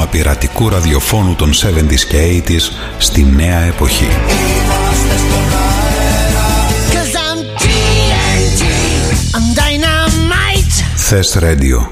πειρατικού ραδιοφώνου των 70s και 80s στη νέα εποχή. Θες Radio.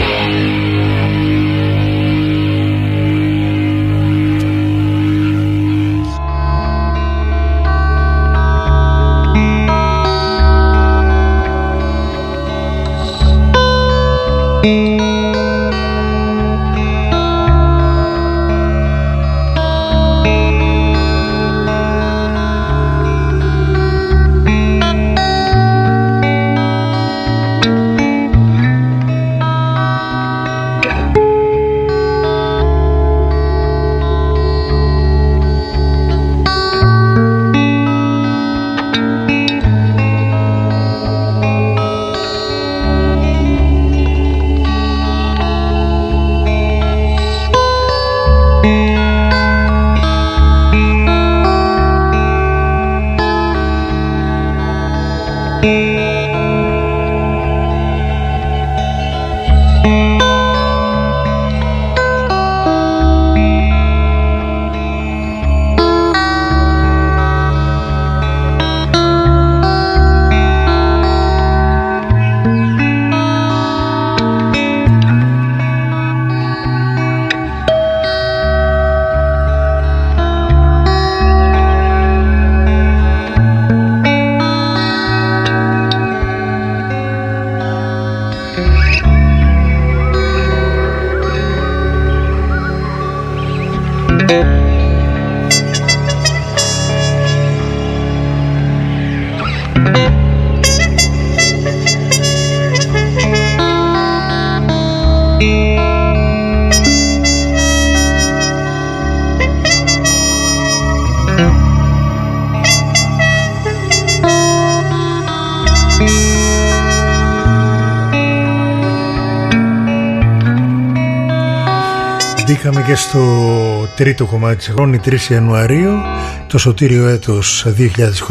Μπήκαμε και στο τρίτο κομμάτι της χρόνη, 3 Ιανουαρίου, το σωτήριο έτος 2021.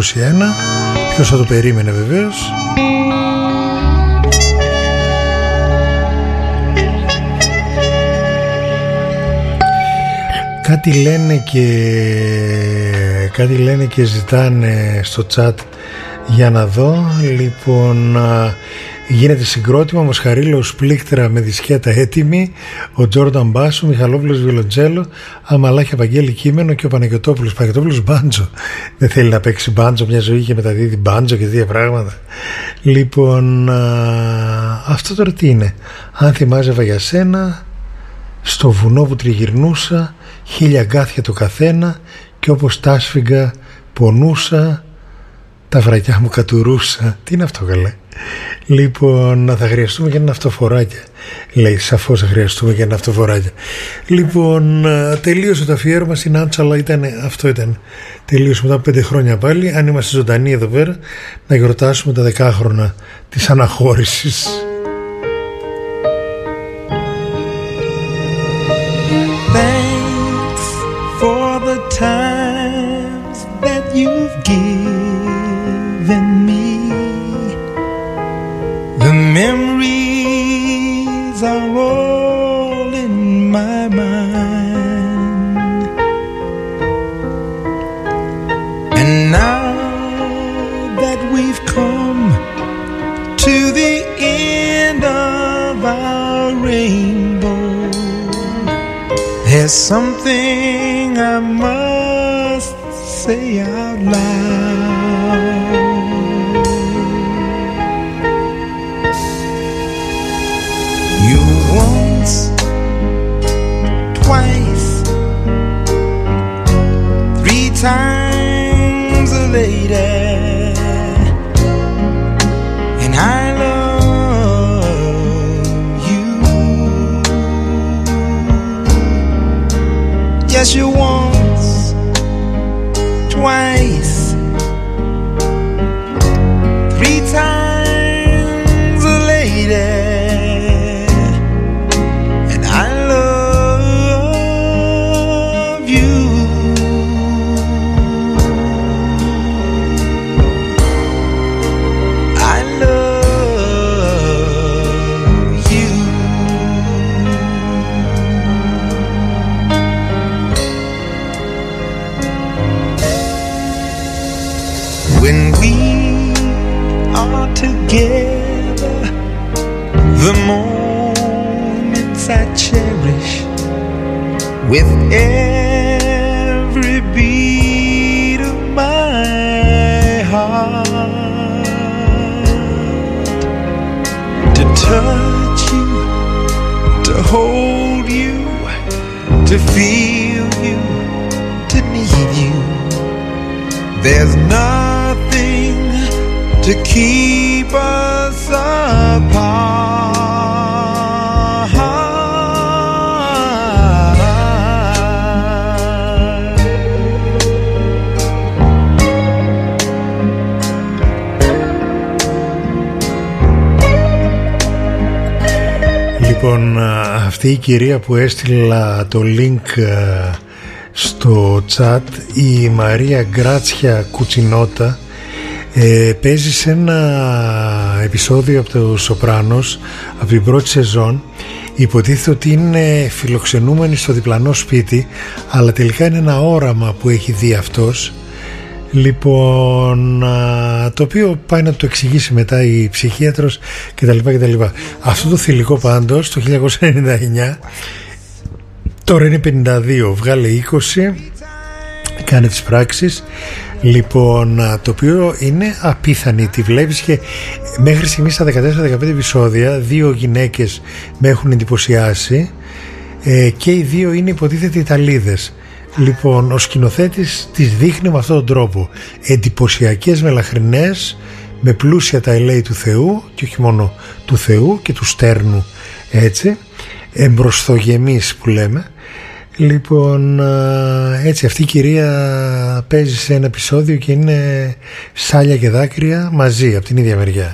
Ποιος θα το περίμενε βεβαίως. Κάτι λένε και ζητάνε στο chat για να δω. Λοιπόν, γίνεται συγκρότημα, Μοσχαρίλος πλήκτρα με δισκέτα έτοιμη, ο Τζόρνταν Μπάσο, Μιχαλόπουλος βιολοντζέλο, Αμαλάχια Βαγγέλη κείμενο και ο Παναγιωτόπουλος μπάντζο. Δεν θέλει να παίξει μπάντζο μια ζωή και μεταδίδει μπάντζο και τέτοια πράγματα. Λοιπόν, αυτό τώρα τι είναι? Αν θυμάζευα για σένα, στο βουνό που τριγυρνούσα, 1000 γκάθια το καθένα, και όπως τ' άσφυγγα πονούσα, τα βρακιά μου κατουρούσα. Τι είναι αυτό καλέ? Λοιπόν, θα χρειαστούμε και ένα αυτοφοράκια. Λέει, σαφώς θα χρειαστούμε και ένα αυτοφοράκια. Λοιπόν, τελείωσε το αφιέρωμα στην Άντσα, αλλά αυτό ήταν. Τελείωσε μετά από 5 χρόνια πάλι. Αν είμαστε ζωντανοί εδώ πέρα, να γιορτάσουμε τα 10χρονα της αναχώρησης. Thanks for the times that you've given me. The memories are all in my mind, and now that we've come to the end of our rainbow, there's something I must say out loud. You once, twice, 3 times a lady, and I love you. Yes, you once, twice, 3 times a lady. together. The moments I cherish with every beat of my heart. To touch you, to hold you, to feel you, to need you. There's nothing to keep us apart. Λοιπόν, αυτή η κυρία που έστειλα το link στο chat, η Μαρία Γκράτσια Κουτσινότα, παίζει σε ένα επεισόδιο από το Σοπράνος από την πρώτη σεζόν. Υποτίθεται ότι είναι φιλοξενούμενη στο διπλανό σπίτι, αλλά τελικά είναι ένα όραμα που έχει δει αυτός. Λοιπόν, το οποίο πάει να το εξηγήσει μετά η ψυχίατρος κτλ. Αυτό το θηλυκό πάντως το 1999, τώρα είναι 52, βγάλε 20, κάνει τις πράξεις. Λοιπόν, το οποίο είναι απίθανη. Τη βλέπεις και μέχρι στιγμής στα 14-15 επεισόδια δύο γυναίκες με έχουν εντυπωσιάσει, και οι δύο είναι υποτίθεται Ιταλίδες. Λοιπόν, ο σκηνοθέτης τις δείχνει με αυτόν τον τρόπο, εντυπωσιακές μελαχρινές, με πλούσια τα ελέη του Θεού, και όχι μόνο του Θεού και του στέρνου, έτσι, εμπροσθογεμείς που λέμε. Λοιπόν, έτσι αυτή η κυρία παίζει σε ένα επεισόδιο και είναι σάλια και δάκρυα μαζί από την ίδια μεριά.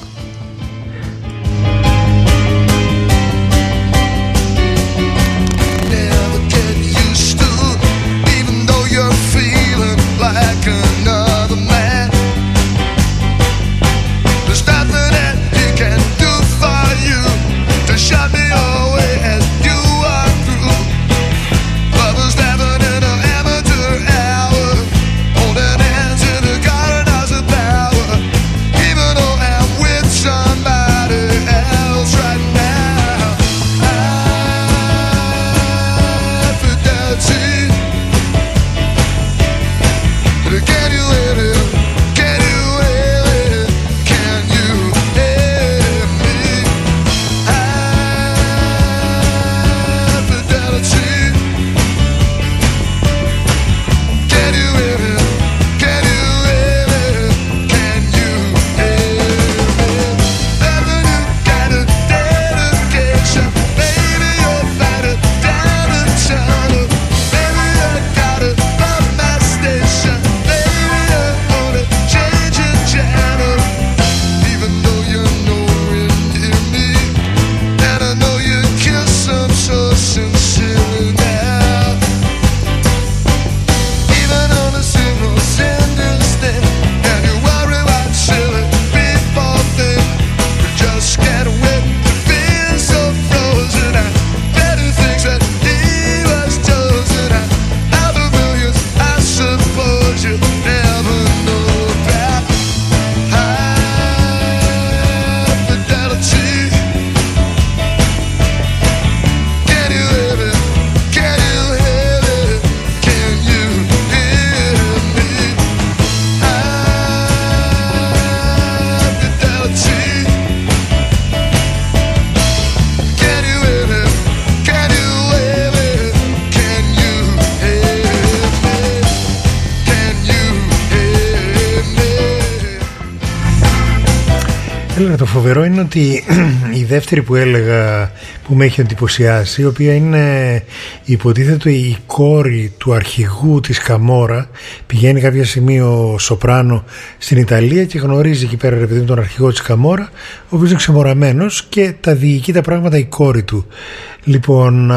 Το φοβερό είναι ότι η δεύτερη που έλεγα που με έχει εντυπωσιάσει, η οποία είναι υποτίθεται η κόρη του αρχηγού της Καμόρα, πηγαίνει κάποια στιγμή ο Σοπράνο στην Ιταλία και γνωρίζει εκεί πέρα, ρε παιδί μου, τον αρχηγό της Καμόρα, ο οποίος είναι ξεμοραμένος και τα διοικεί τα πράγματα η κόρη του. Λοιπόν,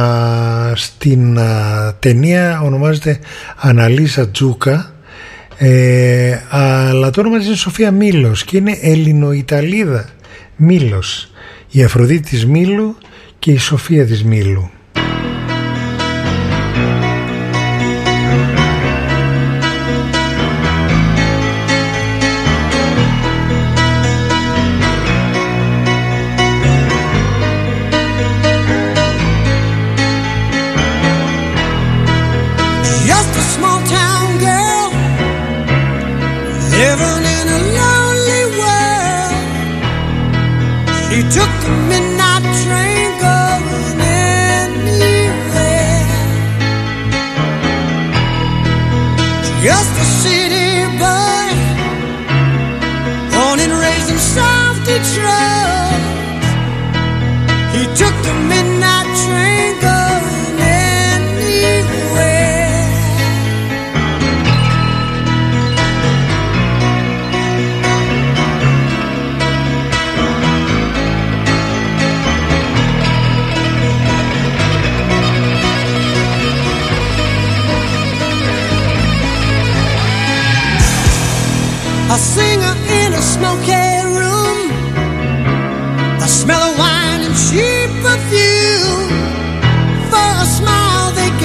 στην ταινία ονομάζεται Αναλίσα Τζούκα, αλλά το όνομα της είναι Σοφία Μήλος και είναι Ελληνοϊταλίδα Μήλος, η Αφροδίτη της Μήλου και η Σοφία της Μήλου.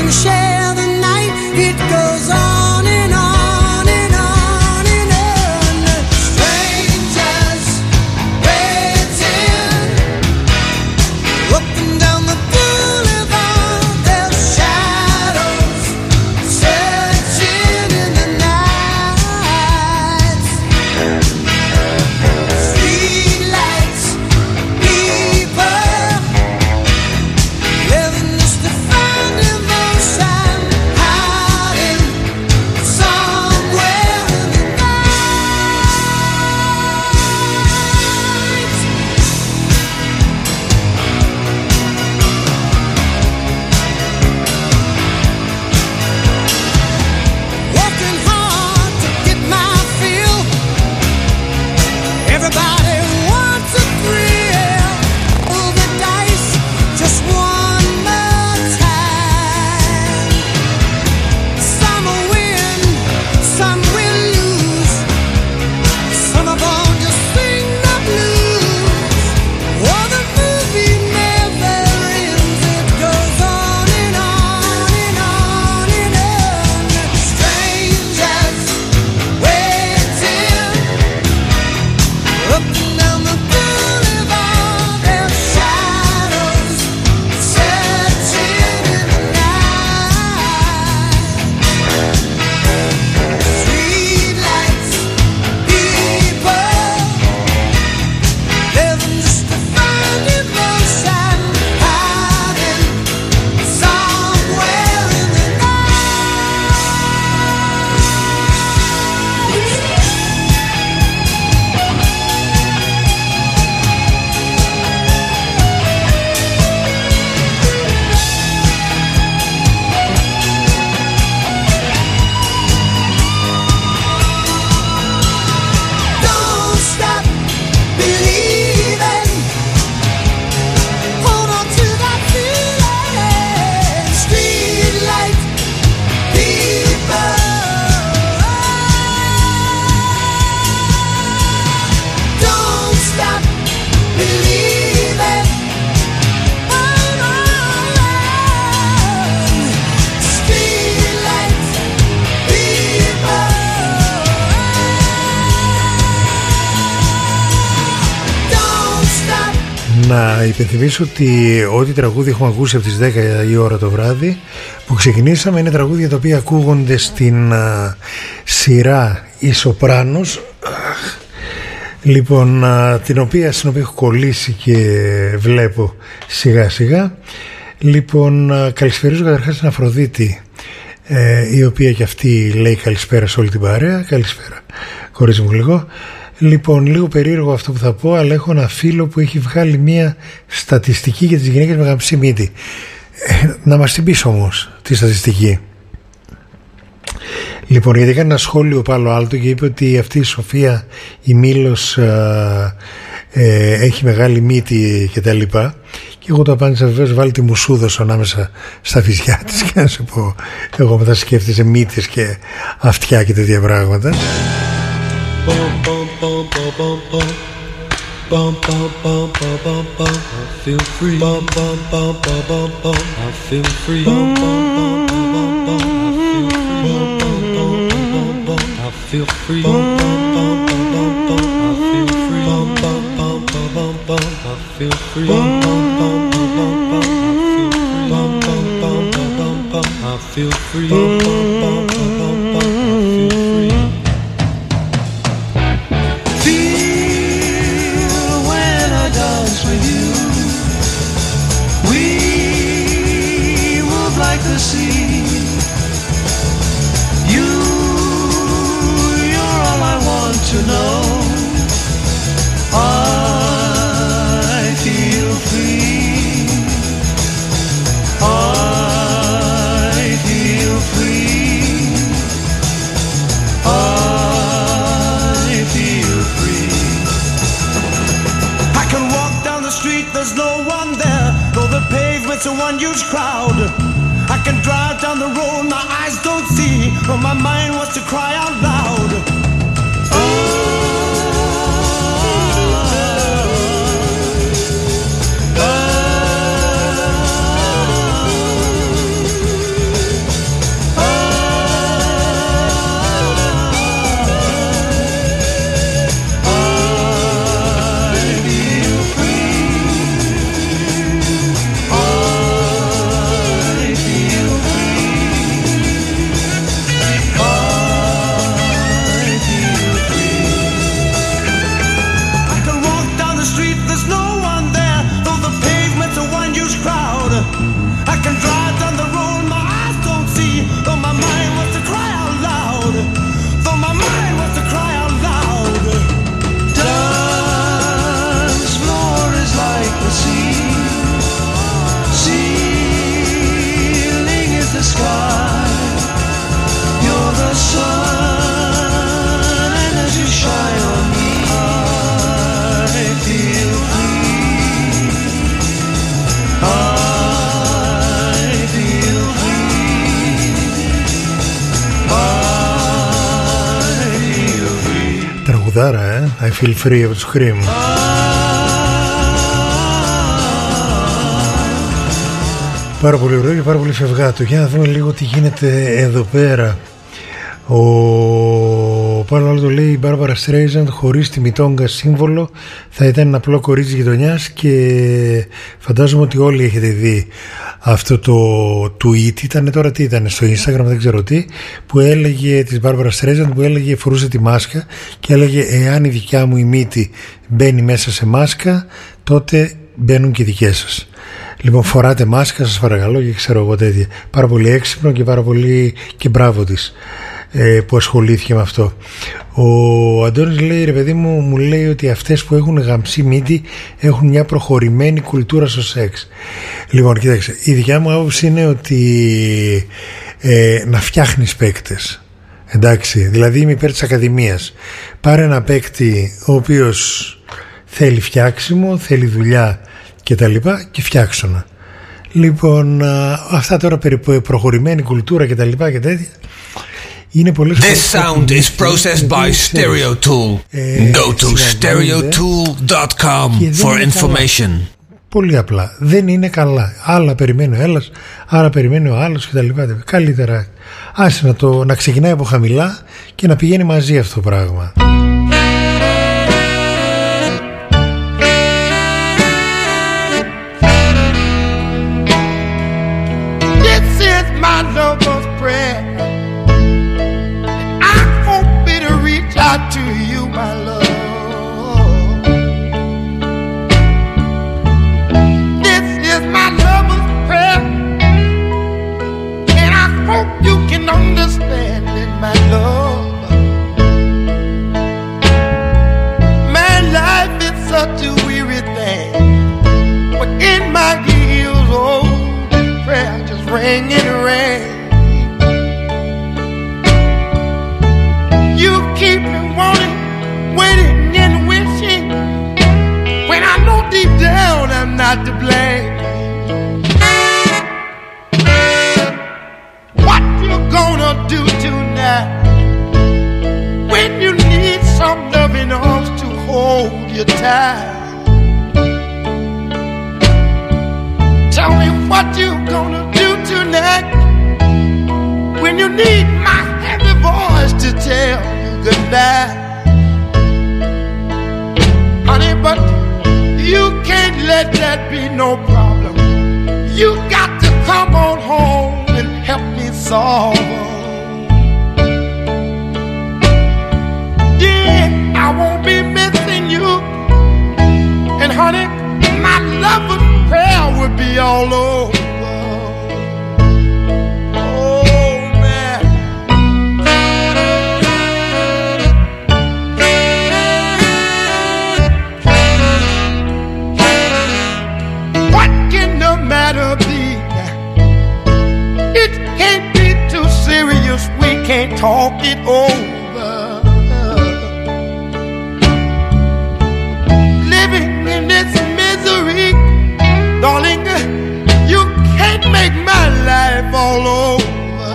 share the night. It goes on and on and on and on. Strangers waiting up and down the boulevard. Their shadows searching in the night. Street lights, people living just to find emotion, hiding somewhere in the night. Working hard to get my fill. Everybody wants a thrill. Roll the dice just one more time. Some will win, some will lose. Some of them just sing the blues. Oh, the movie never ends. It goes on and on and on and on. Strangers waiting up and down the boulevard. Their shadows searching in the night. Street lights, people living just to find emotion, hiding somewhere in the Don't stop believing. Hold on to that feeling. Street light people. Don't stop believing. Hold on. Street light people. Don't stop. Να υπενθυμίσω ότι ό,τι τραγούδι έχουμε ακούσει από τις 10 η ώρα το βράδυ που ξεκινήσαμε είναι τραγούδια τα οποία ακούγονται στην σειρά «Η Σοπράνος», λοιπόν, στην οποία έχω κολλήσει και βλέπω σιγά σιγά. Λοιπόν, καλησπερίζω καταρχάς την Αφροδίτη, η οποία και αυτή λέει καλησπέρα σε όλη την παρέα. Καλησπέρα, κορίτσι μου λίγο. Λοιπόν, λίγο περίεργο αυτό που θα πω, αλλά έχω ένα φίλο που έχει βγάλει μια στατιστική για τις γυναίκες με γαμψή μύτη. Να μας την πεις όμως τη στατιστική. Λοιπόν, γιατί έκανε ένα σχόλιο Πάλο Άλτο και είπε ότι αυτή η Σοφία η Μήλος έχει μεγάλη μύτη και τα λοιπά. Και εγώ το απάντησα, βεβαίως βάλει τη μουσούδος ανάμεσα στα βυζιά της και να σου πω, εγώ μετά σκέφτεσαι μύτες και αυτιά και τέτοια πράγματα. It's a one huge crowd. I can drive down the road, my eyes don't see, but my mind wants to cry out loud. τραγουδάρα, I feel free από τους Cream. Πάρα πολύ ωραίο και πάρα πολύ φευγάτο. Για να δούμε λίγο τι γίνεται εδώ πέρα. Πάνω άλλο το λέει η Μπάρμπαρα Στρέιζαντ, χωρίς τη Μιτόγκα σύμβολο θα ήταν ένα απλό κορίτσι γειτονιάς. Και φαντάζομαι ότι όλοι έχετε δει αυτό το tweet, ήταν τώρα τι ήταν στο Instagram, δεν ξέρω τι, που έλεγε της Μπάρμπαρα Στρέιζαντ, που έλεγε, φορούσε τη μάσκα και έλεγε εάν η δικιά μου η μύτη μπαίνει μέσα σε μάσκα, τότε μπαίνουν και οι δικές σας. Λοιπόν, φοράτε μάσκα σας παρακαλώ, και ξέρω εγώ τέτοια. Πάρα πολύ έξυπνο και πάρα πολύ και μπράβο της που ασχολήθηκε με αυτό. Ο Αντώνης λέει, ρε παιδί μου λέει ότι αυτές που έχουν γαμψή μύτη έχουν μια προχωρημένη κουλτούρα στο σεξ. Λοιπόν, κοίταξε, η δικιά μου άποψη είναι ότι να φτιάχνεις παίκτες. Εντάξει, δηλαδή είμαι υπέρ της ακαδημίας. Πάρε ένα παίκτη ο οποίος θέλει φτιάξιμο, θέλει δουλειά και τα λοιπά και φτιάξωνα. Λοιπόν, αυτά τώρα περί προχωρημένη κουλτούρα και τα λοιπά και τέτοια είναι πολλές This sound is processed by Stereo Tool. Go to stereotool.com for information. Πολύ απλά. Δεν είναι καλά. Άλλα περιμένει ο ένας, άλλα περιμένει ο άλλος και τα λοιπά. Καλύτερα άσε να ξεκινάει από χαμηλά και να πηγαίνει μαζί αυτό το πράγμα. To you, my love. This is my lover's prayer, and I hope you can understand it, my love. My life is such a weary thing, but in my ears, oh, prayer just rang and rang. You keep me wanting, waiting and wishing, when I know deep down I'm not to blame. What you gonna do tonight, when you need some loving arms to hold you tight? Tell me what you gonna do tonight, when you need my heavy voice to tell you goodbye. Honey, but you can't let that be no problem. You got to come on home and help me solve them. Yeah, I won't be missing you. And honey, my lover's prayer will be all over. It can't be too serious, we can't talk it over. Living in this misery, darling, you can't make my life all over.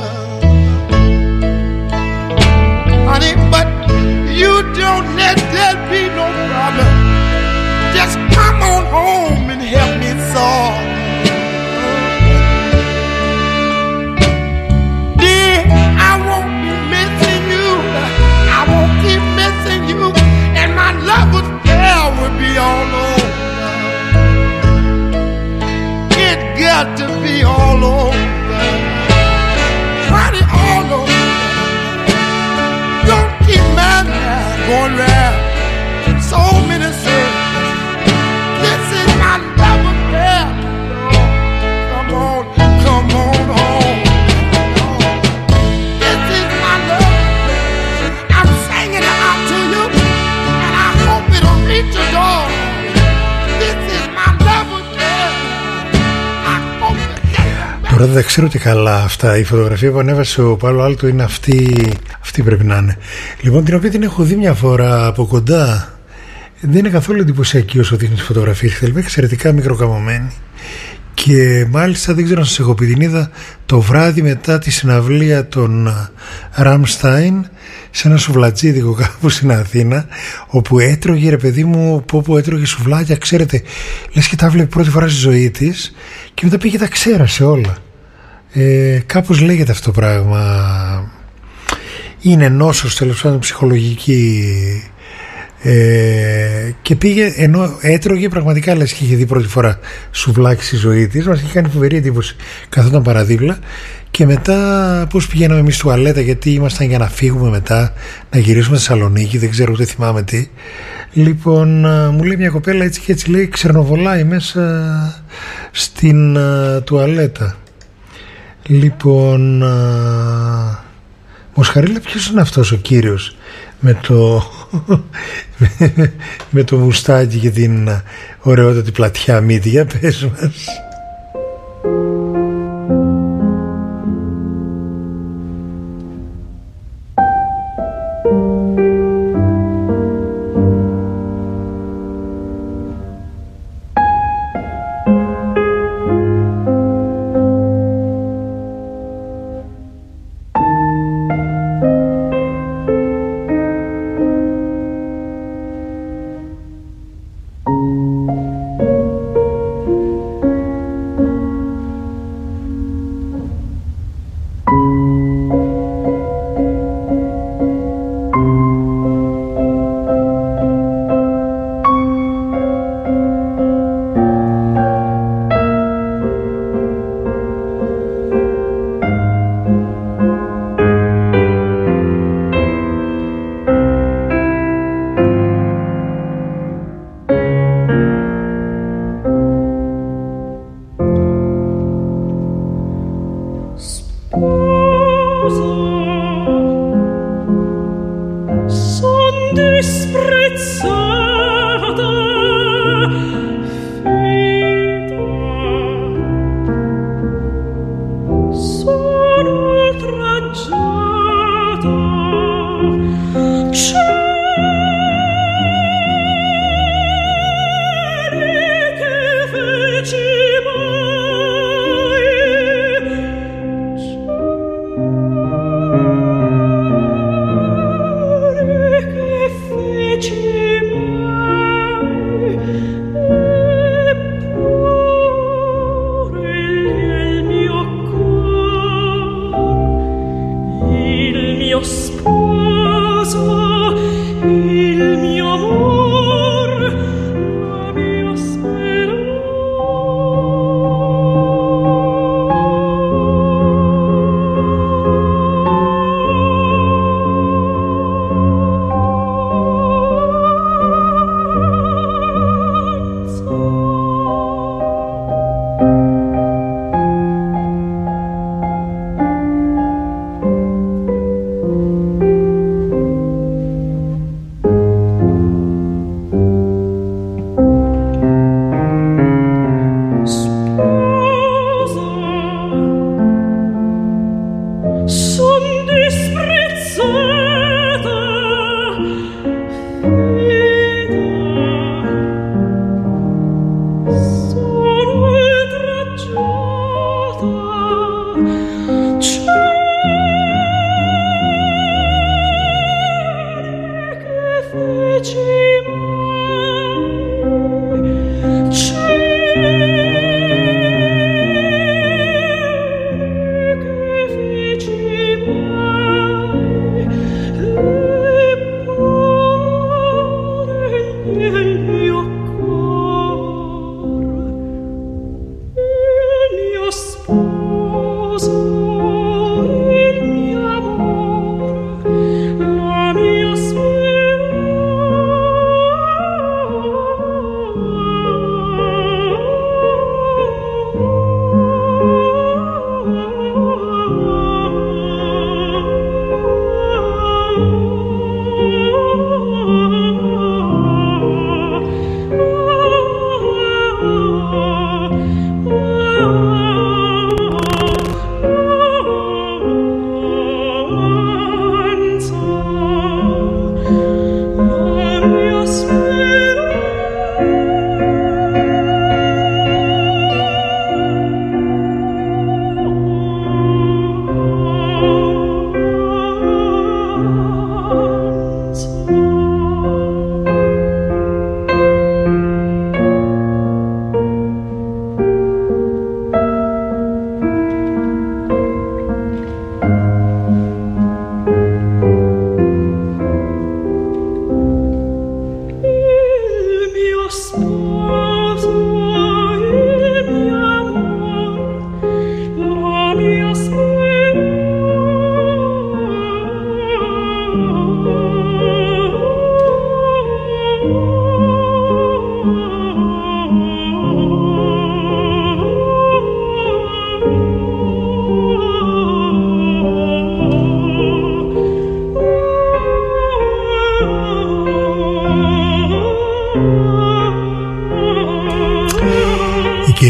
Honey, but you don't let that be no problem. Just come on home and help me solve. Lover's prayer would be all over. It got to be all over. Honey, all over. Don't keep my life going round. So many circles. This is my lover's prayer. Come on, come on home. This is my love. I'm singing it out to you. Reach your door. This is my lover's prayer. I hope that. Τώρα δεν ξέρω τι καλά αυτά. Η φωτογραφία που ανέβασε ο Πάλο Άλτο είναι αυτή πρέπει να είναι. Λοιπόν, την οποία την έχω δει μια φορά από κοντά. Δεν είναι καθόλου εντυπωσιακή όσο δείχνει τις φωτογραφίες. Θέλει εξαιρετικά μικροκαμωμένη Και μάλιστα δεν ξέρω αν σας έχω πει, την είδα το βράδυ μετά τη συναυλία των Ραμστάιν σε ένα σουβλατζίδικο κάπου στην Αθήνα, όπου έτρωγε, ρε παιδί μου, που έτρωγε σουβλάκια, ξέρετε, λες και τα βλέπει πρώτη φορά στη ζωή της, και μετά πήγε τα ξέρασε όλα. Κάπως λέγεται αυτό το πράγμα, είναι νόσος τέλος πάντων ψυχολογική, και πήγε, ενώ έτρωγε πραγματικά λες και είχε δει πρώτη φορά σουβλάκι στη ζωή της. Μας είχε κάνει φοβερή εντύπωση, καθόταν παραδίπλα. Και μετά πώς πηγαίναμε εμείς τουαλέτα, γιατί ήμασταν για να φύγουμε μετά, να γυρίσουμε στη Θεσσαλονίκη, δεν ξέρω, ούτε θυμάμαι τι. Λοιπόν, μου λέει μια κοπέλα έτσι και έτσι, λέει, ξερνοβολάει μέσα στην τουαλέτα. Λοιπόν, Μοσχαρίλα, ποιος είναι αυτός ο κύριος με το μουστάκι και την ωραιότατη πλατιά μύτη? Για πες μας.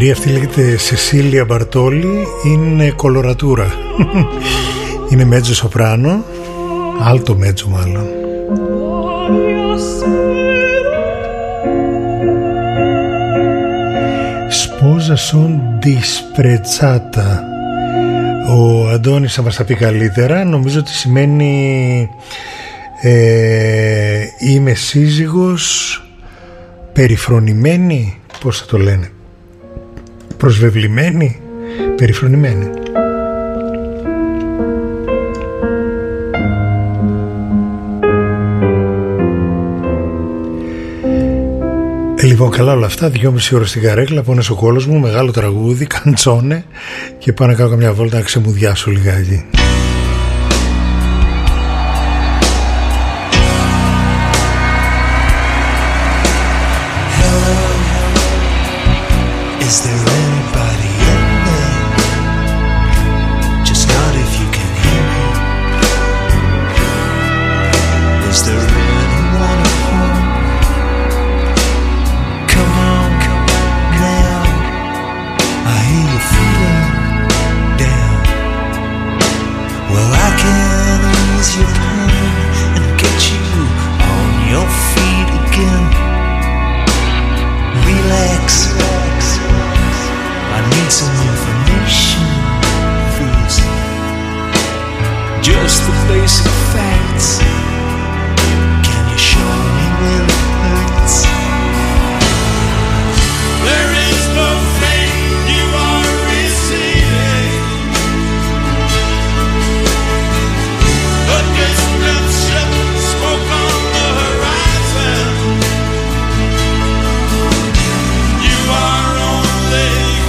κυρία αυτή λέγεται Σεσίλια Μπαρτόλη, είναι κολορατούρα. Είναι μέτζο σοπράνο, άλτο μέτζο μάλλον. Σπόζα σον δισπρετσάτα. Ο Αντώνης θα μας τα πει καλύτερα. Νομίζω ότι σημαίνει είμαι σύζυγος περιφρονημένη, πώς θα το λένε, προσβεβλημένη, περιφρονημένη. Λοιπόν, καλά όλα αυτά, 2,5 ώρες στην καρέκλα, πόνες ο κόλος μου, μεγάλο τραγούδι, καντσόνε, και πάω να κάνω καμιά βόλτα να ξεμουδιάσω λιγάκι. Is there anybody in there? Just not if you can hear me. Is there anyone at home? Come on now. I hear you feeling down. Well, I can ease your pain and get you on your feet again. Relax. I need some information first. Just the basic facts. Can you show me where it hurts? There is no pain you are receiving. A distant ship, smoke on the horizon. You are only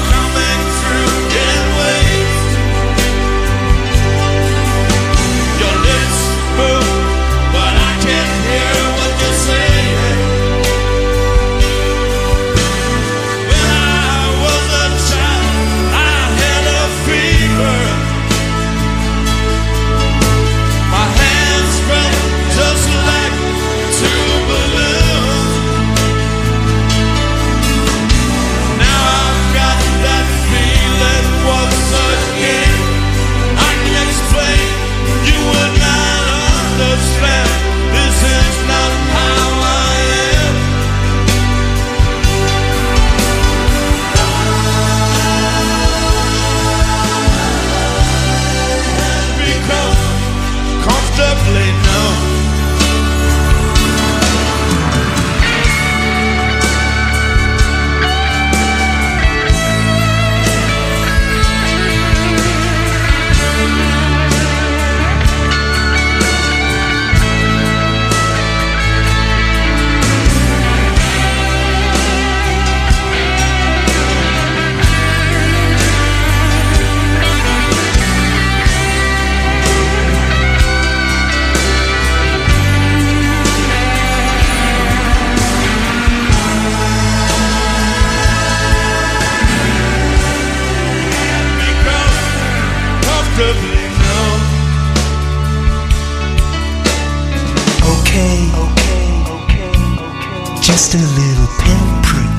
just a little pinprick,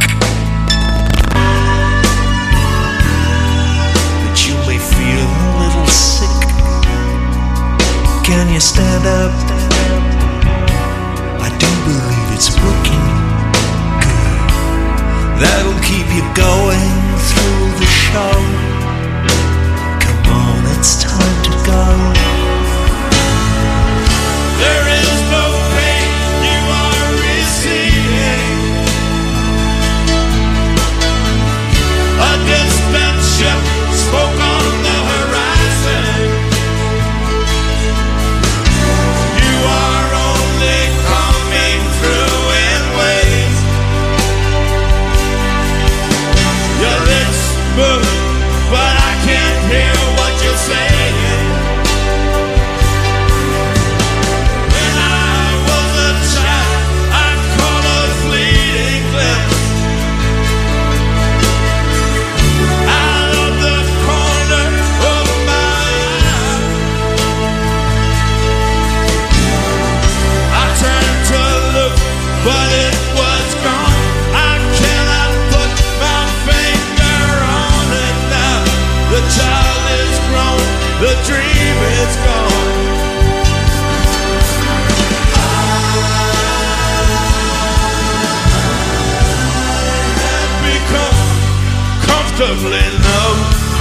but you may feel a little sick. Can you stand up? I do believe it's working good. That'll keep you going through the show. Come on, it's time to go. There is no pain you are receiving. A distant ship spoke on the horizon. You are only coming through in waves. Your lips move, but I can't hear what you're saying. the dream is gone. Comfortably numb.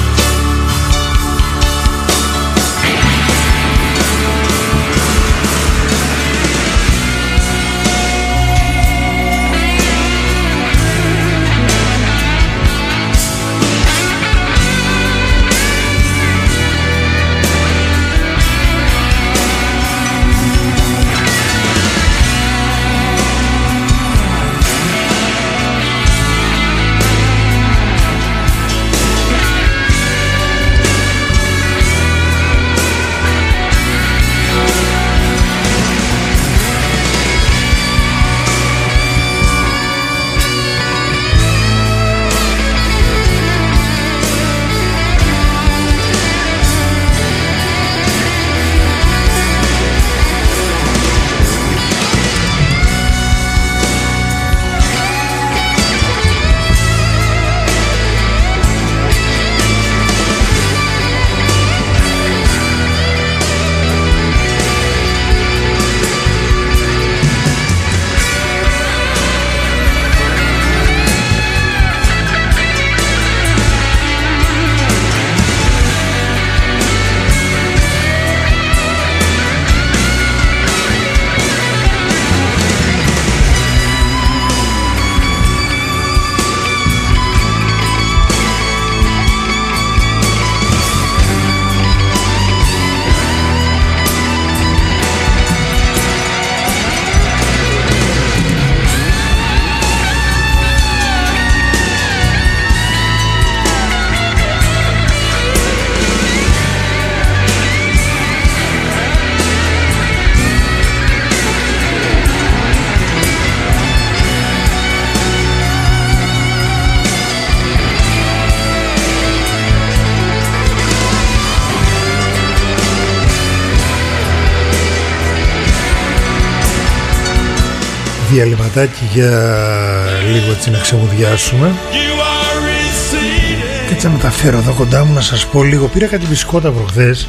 Διαλυματάκι για λίγο έτσι να ξεμουδιάσουμε. Και έτσι να μεταφέρω εδώ κοντά μου να σας πω λίγο. Πήρα κάτι μπισκότα προχθές.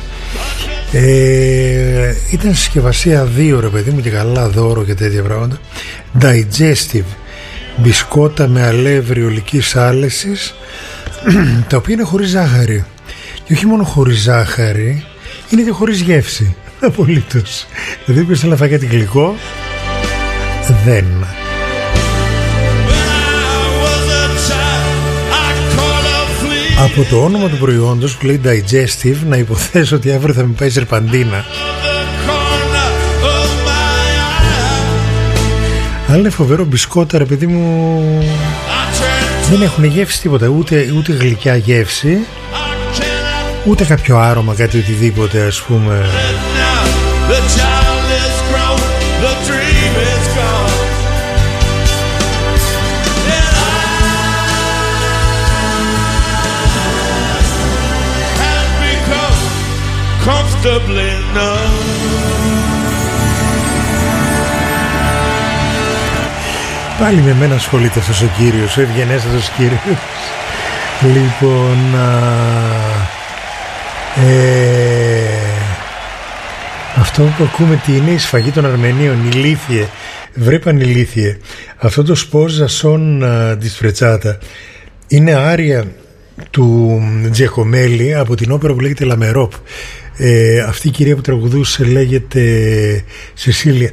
Ήταν συσκευασία 2 ρε παιδί μου και καλά δώρο και τέτοια πράγματα. Digestive μπισκότα με αλεύρι ολικής άλεσης, τα οποία είναι χωρίς ζάχαρη. Και όχι μόνο χωρίς ζάχαρη, είναι και χωρίς γεύση. Απολύτως. Δηλαδή ποιος θέλει να φάει κάτι γλυκό, δεν. Από το όνομα του προϊόντος που λέει Digestive, να υποθέσω ότι αύριο θα με πάει σερπαντίνα. Αλλά είναι φοβερό μπισκότα ρε παιδί μου. Δεν έχουν γεύση τίποτα, ούτε γλυκιά γεύση, ούτε κάποιο άρωμα, κάτι οτιδήποτε ας πούμε. Πάλι με μένα ασχολείται αυτός ο κύριος, ο ευγενέστατος κύριος. Λοιπόν, αυτό που ακούμε τι είναι, η σφαγή των Αρμενίων, ηλίθιε, βρε πανηλίθιε. Αυτό το Sposa son di Sfrecciata είναι άρια του Τζεχομέλη από την όπερα που λέγεται Λαμερόπ. Αυτή η κυρία που τραγουδούσε λέγεται Σεσίλια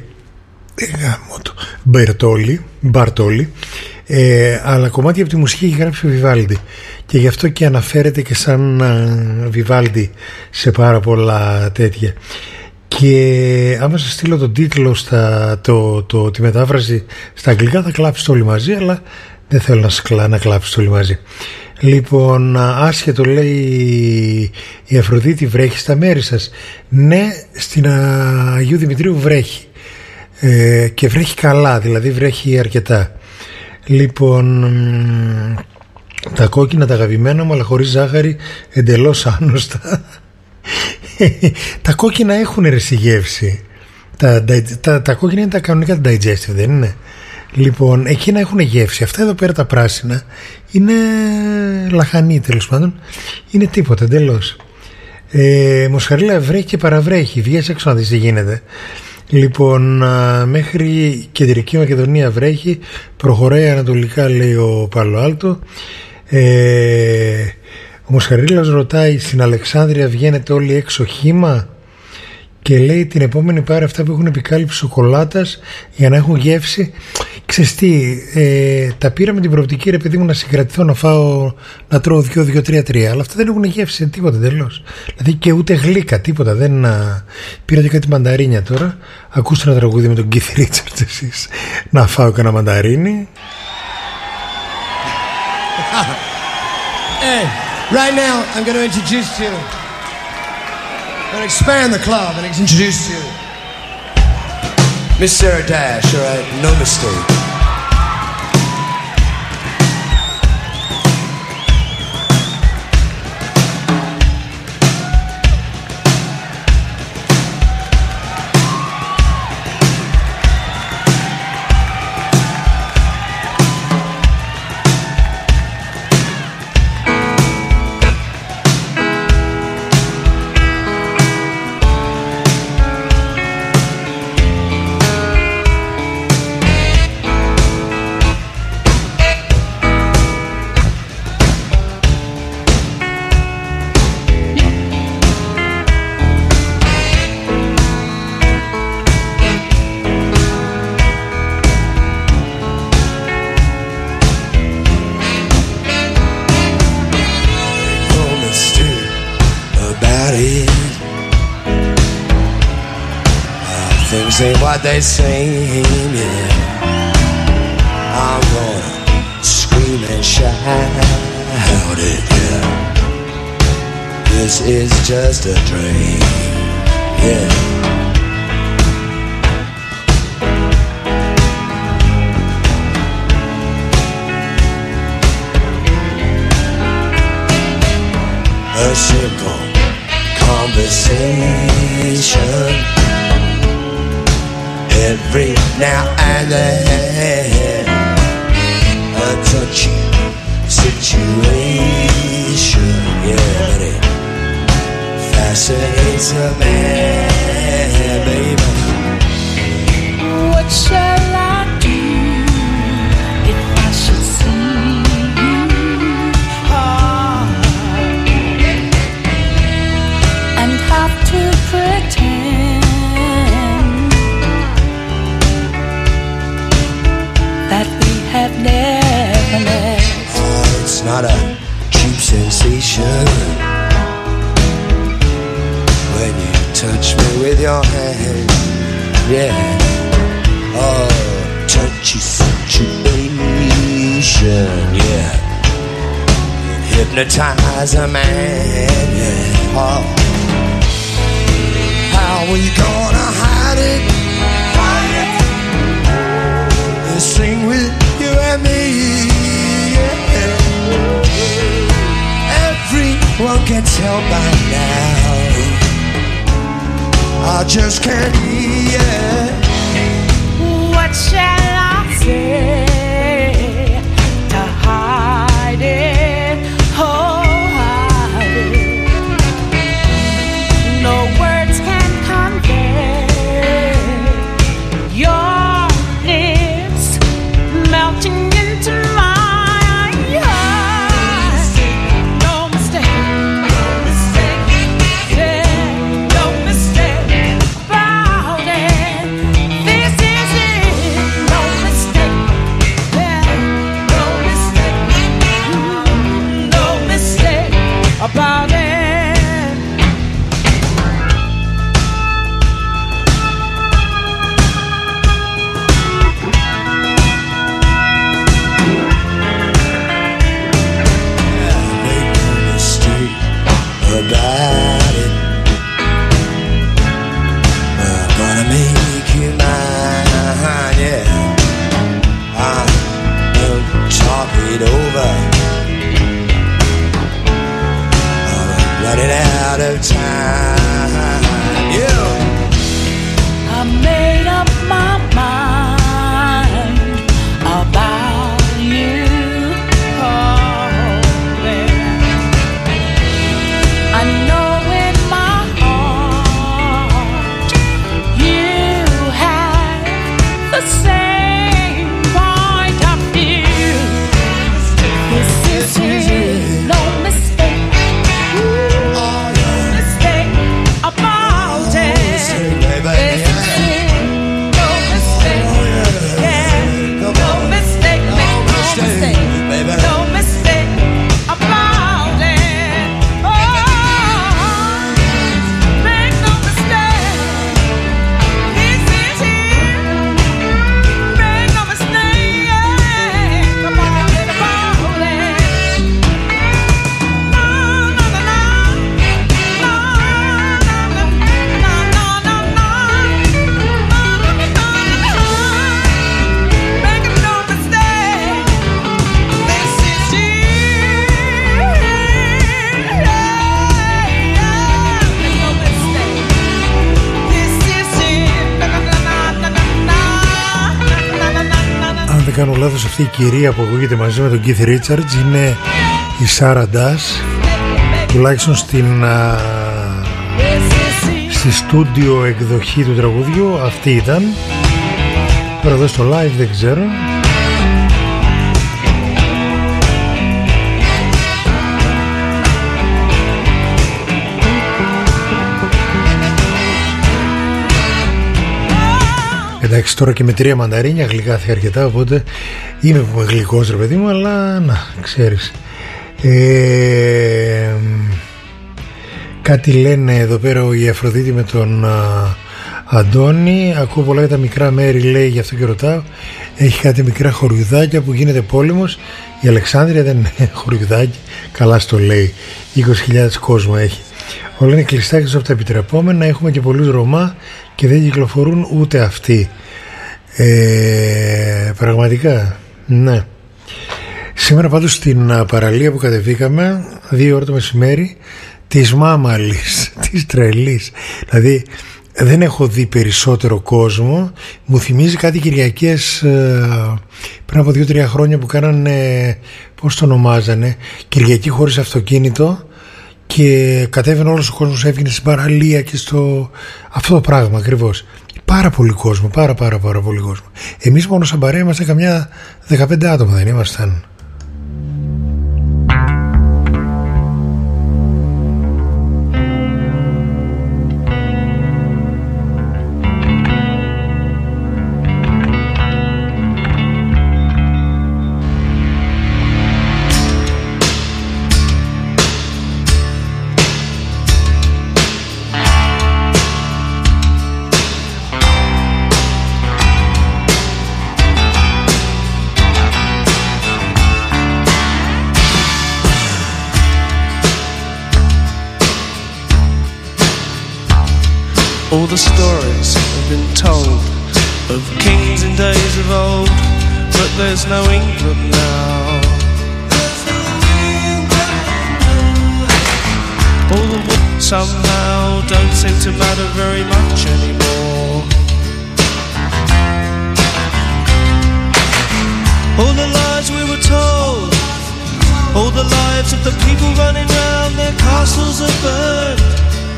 Μπαρτόλη, αλλά κομμάτια από τη μουσική έχει γράψει ο Βιβάλντι και γι' αυτό και αναφέρεται και σαν Βιβάλντι σε πάρα πολλά τέτοια. Και άμα σας στείλω τον τίτλο τη μετάφραση στα αγγλικά θα κλάψετε όλοι μαζί, αλλά δεν θέλω να κλάψετε όλοι μαζί. Λοιπόν, άσχετο λέει η Αφροδίτη, βρέχει στα μέρη σας. Ναι, στην Αγίου Δημητρίου βρέχει, και βρέχει καλά, δηλαδή βρέχει αρκετά. Λοιπόν, τα κόκκινα τα αγαπημένα μου, αλλά χωρίς ζάχαρη, εντελώς άνοστα. Τα κόκκινα έχουν ρεσιγεύση. Τα κόκκινα είναι τα κανονικά digestive, δεν είναι? Λοιπόν, εκείνα έχουν γεύση. Αυτά εδώ πέρα τα πράσινα είναι λαχανή, τέλος πάντων. Είναι τίποτα εντελώς. Μοσχαρίλα βρέχει και παραβρέχει. Βγες έξω να δεις τι γίνεται. Λοιπόν, μέχρι Κεντρική Μακεδονία βρέχει. Προχωράει ανατολικά, λέει ο Πάλο Άλτο. Ο Μοσχαρίλας ρωτάει, στην Αλεξάνδρεια βγαίνετε όλοι έξω χύμα? Και λέει την επόμενη πάρε αυτά που έχουν επικάλυψη σοκολάτας για να έχουν γεύση. Ξέρεις τι, τα πήρα με την προοπτική, ρε παιδί μου, να συγκρατηθώ, να φάω, να τρώω 2-3-3. Αλλά αυτά δεν έχουν γεύση τίποτα τελώς. Δηλαδή και ούτε γλύκα, τίποτα. Δεν, πήρα και κάτι μανταρίνια τώρα. Ακούστε ένα τραγούδι με τον Keith Richards εσείς. Να φάω και ένα μανταρίνι. Hey, right now I'm going to introduce you. I'm going to expand the club and introduce you. Miss Sarah Dash, all right? No mistake. Say what they say, yeah. I'm gonna scream and shout it, yeah. This is just a dream, yeah. A simple conversation every now and then, a touchy situation, yeah, but it fascinates a man, baby. What shall I do if I should see you? And have to pretend that we have never met. Oh, it's not a cheap sensation when you touch me with your hand, yeah. Oh, touchy situation, yeah. Hypnotize a man, yeah. Oh, how are you gonna hide it? Sing with you and me, yeah. Everyone can tell by now I just can't hear. What shall I say to hide it? Oh, hide it. No words can convey your melting into my eyes. No mistake, no mistake, yeah, no mistake about it. This is it, no mistake, yeah, no mistake, no mistake about it. About it, I'm gonna make you mine, yeah. I'm gonna talk it over. I'm running out of time, yeah. I made up my mind about you. I know in κάνω λάθος, αυτή η κυρία που ακούγεται μαζί με τον Keith Richards είναι η Sarah Dash, τουλάχιστον στη στούντιο εκδοχή του τραγουδιού αυτή ήταν. Τώρα εδώ στο live δεν ξέρω. Εντάξει, τώρα και με 3 μανταρίνια γλυκάθηκα αρκετά, οπότε είμαι γλυκός ρε παιδί μου, αλλά να ξέρεις. Κάτι λένε εδώ πέρα η Αφροδίτη με τον Αντώνη. Ακούω πολλά για τα μικρά μέρη, λέει, γι' αυτό και ρωτάω. Έχει κάτι μικρά χωριουδάκια που γίνεται πόλεμος. Η Αλεξάνδρεια δεν είναι χωριουδάκι. Καλά στο λέει. 20.000 κόσμο έχει. Όλα είναι κλειστά εκτός από τα επιτρεπόμενα. Έχουμε και πολλούς Ρωμά και δεν κυκλοφορούν ούτε αυτοί. Πραγματικά, ναι. Σήμερα πάντως στην παραλία που κατεβήκαμε 2 ώρα το μεσημέρι, της μάμαλης, της τρελής, δηλαδή δεν έχω δει περισσότερο κόσμο. Μου θυμίζει κάτι Κυριακές πριν από 2-3 χρόνια που κάνανε, πώς το ονομάζανε, Κυριακή χωρίς αυτοκίνητο, και κατέβαινε όλος ο κόσμος, έβγαινε στην παραλία και στο αυτό το πράγμα ακριβώς. Πάρα πολύ κόσμο, πάρα πολύ κόσμο. Εμείς μόνο σαν παρέα είμαστε καμιά 15 άτομα, δεν ήμασταν? All the stories have been told of kings in days of old, but there's no England now. All the wars somehow don't seem to matter very much anymore. All the lies we were told, all the lives of the people running round, their castles are burned.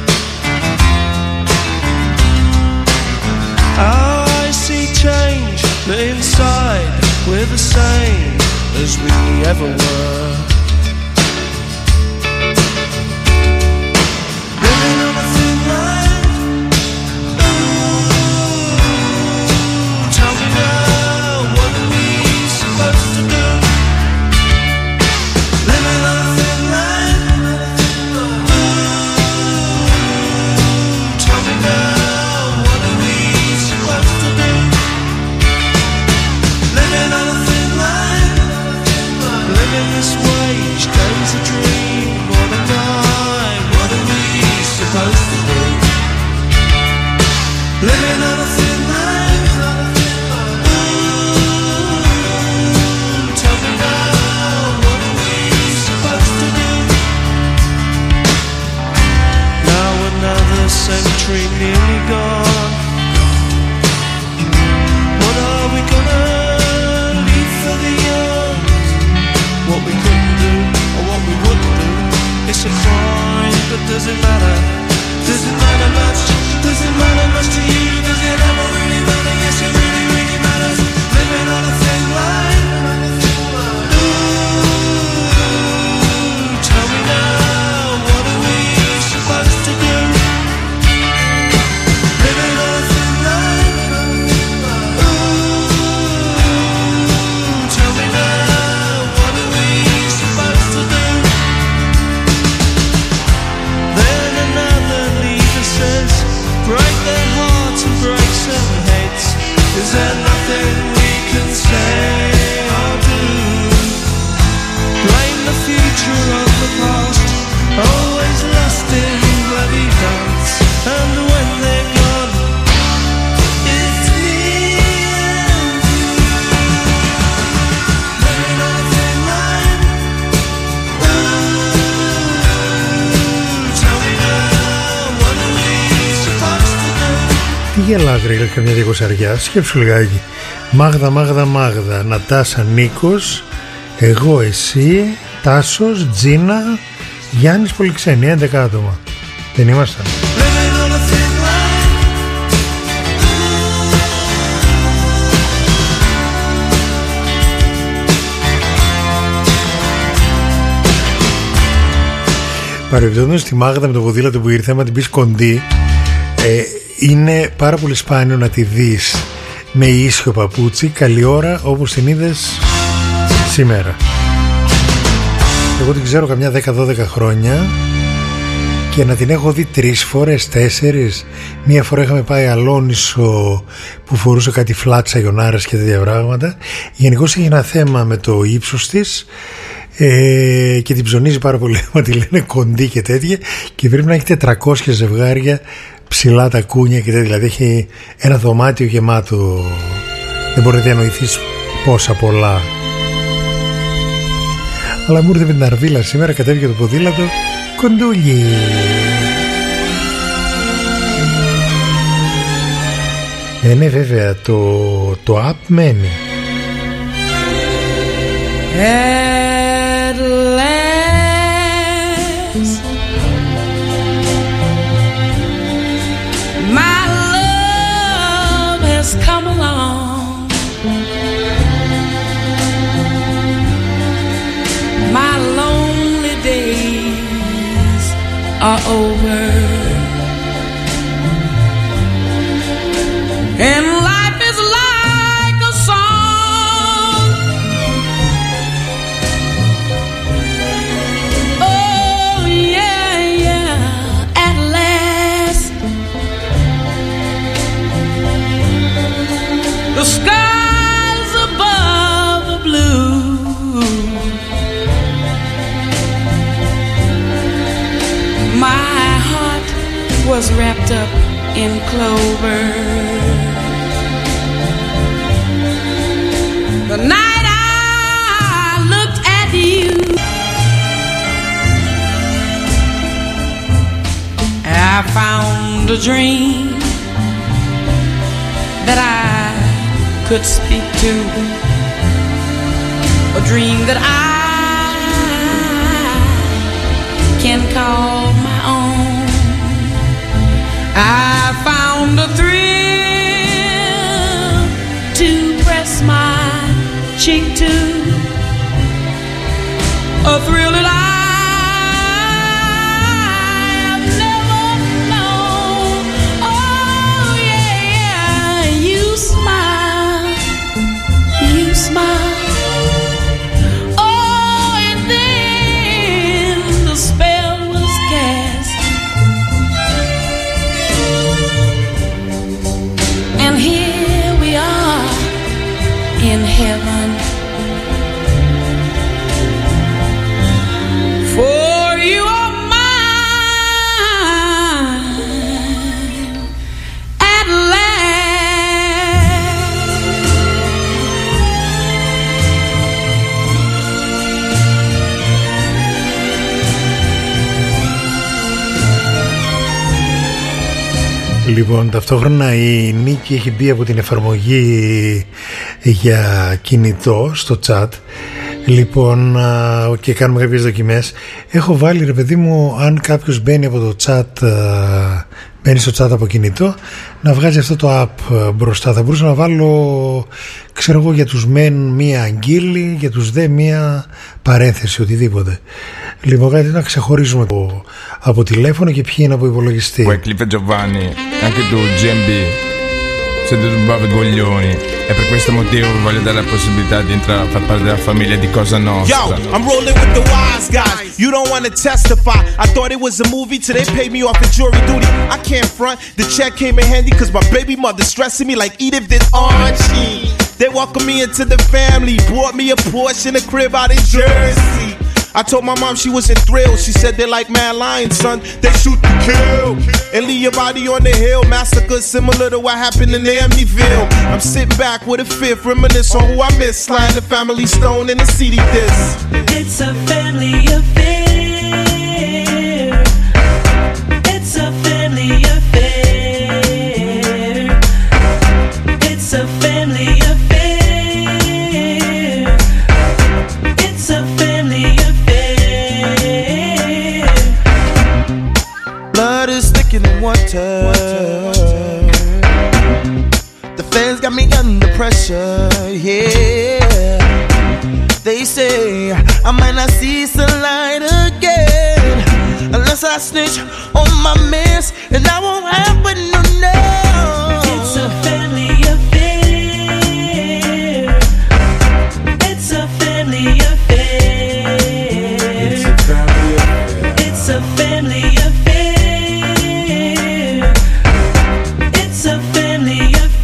I see change, but inside we're the same as we ever were. Living on a thin line. Ooh, tell me now, what are we supposed to do? Living on a thin line. Ooh, tell me now. This way, each day's a dream. What am I? What are we supposed to do? Living on a thin line. Ooh, tell me now, what are we supposed to do? Now another century nearly gone. What are we gonna leave for the young? What we couldn't do, or what we wouldn't do, it's a crime, but does it matter? Does it matter much? Does it matter much to you? Does it ever really matter? Yes, it really, really matters. Living on a thin line. Ooh, tell me now, what are we supposed to do? Living Τι γελάς ρε, καμιά 200. Σκέψου λιγάκι. Μάγδα, Νατάσα, Νίκος, εγώ, εσύ, Τάσος, Τζίνα, Γιάννης, Πολυξένη, 11 άτομα. Δεν ήμασταν? Παρεμπιπτόντως στη Μάγδα με το ποδήλατο που ήρθε, άμα την πεις κοντή, είναι πάρα πολύ σπάνιο να τη δεις με ίσιο παπούτσι, καλή ώρα, όπως την είδες σήμερα. Εγώ την ξέρω καμιά 10-12 χρόνια και να την έχω δει 3 φορές, 4. Μία φορά είχαμε πάει Αλόνισο που φορούσε κάτι φλάτ σαγιονάρες και τέτοια πράγματα. Γενικώς έχει ένα θέμα με το ύψος της και την ψωνίζει πάρα πολύ, μα τη λένε κοντή και τέτοια, και πρέπει να έχει 400 ζευγάρια ψηλά τα κούνια και τέτοια. Δηλαδή έχει ένα δωμάτιο γεμάτο, δεν μπορεί να διανοηθείς πόσα πολλά. Αλλά μου ήρθε με την Αρβίλα σήμερα, κατέβηκε το ποδήλατο, κοντούλι. Ναι, βέβαια, το app μένει. At last, my love has come along. My lonely days are over, and life is like a song. Oh yeah, yeah, at last the skies above the blue, my heart was wrapped up in clover. The night I looked at you, I found a dream that I could speak to, a dream that I can call my own. I found a thrill to press my cheek to, a thrill that I've never known. Oh yeah, you smile, you smile. Oh, and then the spell was cast, and here we are in heaven. For you are mine at last. Λοιπόν, ταυτόχρονα η Νίκη έχει μπει από την εφαρμογή για κινητό στο chat. Λοιπόν, και κάνουμε κάποιες δοκιμές. Έχω βάλει, ρε παιδί μου, αν κάποιος μπαίνει από το chat, μπαίνει στο chat από κινητό, να βγάζει αυτό το app μπροστά. Θα μπορούσα να βάλω, ξέρω εγώ, για τους μεν μία αγγίλη, για τους δε μία παρένθεση, οτιδήποτε. Λοιπόν, κάτι να ξεχωρίζουμε από τηλέφωνο και ποιοι είναι από υπολογιστή. Wycliffe e Giovanni, anche tu GMB, siete due brave coglioni, e per questo motivo vi voglio dare la possibilità di entrare a far parte della famiglia di Cosa Nostra. Yo, I'm rolling with the wise guys. You don't want to testify. I thought it was a movie till they paid me off in jury duty. I can't front. The check came in handy cause my baby mother stressing me like Edith did Archie. They welcomed me into the family, bought me a Porsche and a crib out in Jersey. I told my mom she wasn't thrilled. She said they're like Mad Lions, son. They shoot to kill and leave your body on the hill. Massacre similar to what happened in Amityville. I'm sitting back with a fifth, reminisce on who I miss. Sliding the Family Stone in the CD disc. It's a family affair. It's a family affair. sinking in water. The fans got me under pressure, yeah. They say I might not see sunlight again unless I snitch on my mess, and I won't happen, no, no. It's a family affair. It's a family affair. It's a family affair. It's a family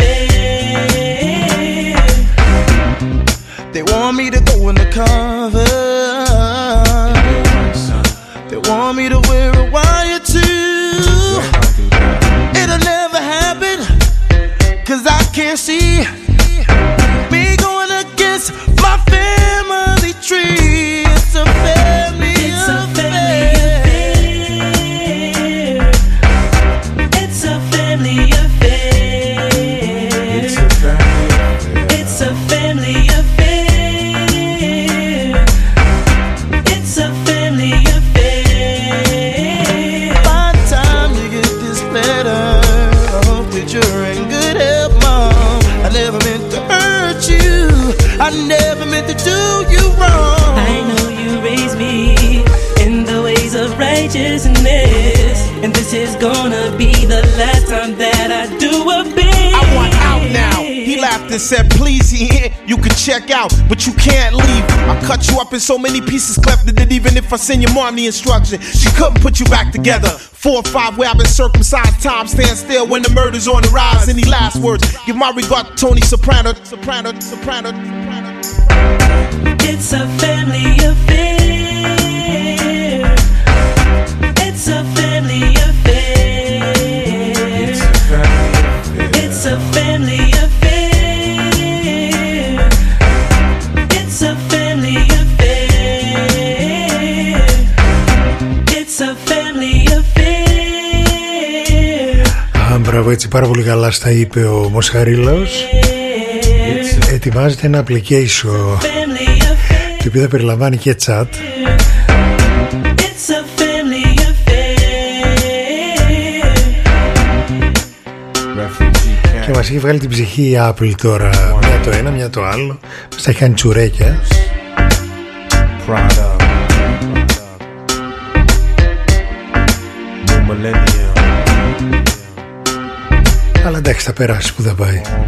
affair. They want me to go undercover. They want me to wear a wire too. It'll never happen, 'cause I can't see me going against my family tree. It's a family affair. It's a family affair. It's a family affair. It's a family affair. By the time you get this letter, I hope that you're in good health, Mom. I never meant to hurt you. I never meant to do you wrong. I know you raised me in the ways of righteousness, and this is gonna be the last time that I do a bit. I want out now. He laughed and said, please, you can check out, but you can't leave. I cut you up in so many pieces, Clef, that even if I send your mom the instruction, she couldn't put you back together. 4 or 5 where I've been circumcised. Time stand still when the murder's on the rise. Any last words? Give my regard to Tony Soprano. Soprano. It's a family affair. It's a family affair. It's a family affair. It's a family affair. It's a family affair. Μπράβο, έτσι πάρα πολύ καλά στα είπε ο Μοσχαρίλος. Ετοιμάζεται ένα application το οποίο θα περιλαμβάνει και chat και μας έχει βγάλει την ψυχή η Apple τώρα. Μια το ένα, μια το άλλο. Μας τα έχει κάνει τσουρέκια. Αλλά εντάξει, θα περάσει που θα πάει.